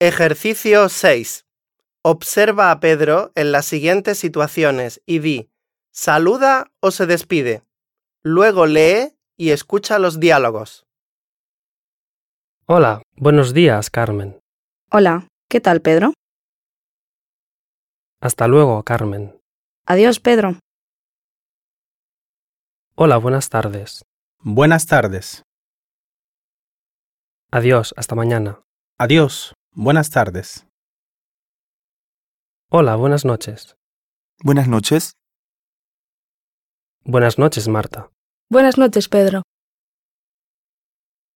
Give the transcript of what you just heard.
Ejercicio 6. Observa a Pedro en las siguientes situaciones y di, ¿saluda o se despide? Luego lee y escucha los diálogos. Hola, buenos días, Carmen. Hola, ¿qué tal, Pedro? Hasta luego, Carmen. Adiós, Pedro. Hola, buenas tardes. Buenas tardes. Adiós, hasta mañana. Adiós. Buenas tardes. Hola, buenas noches. Buenas noches. Buenas noches, Marta. Buenas noches, Pedro.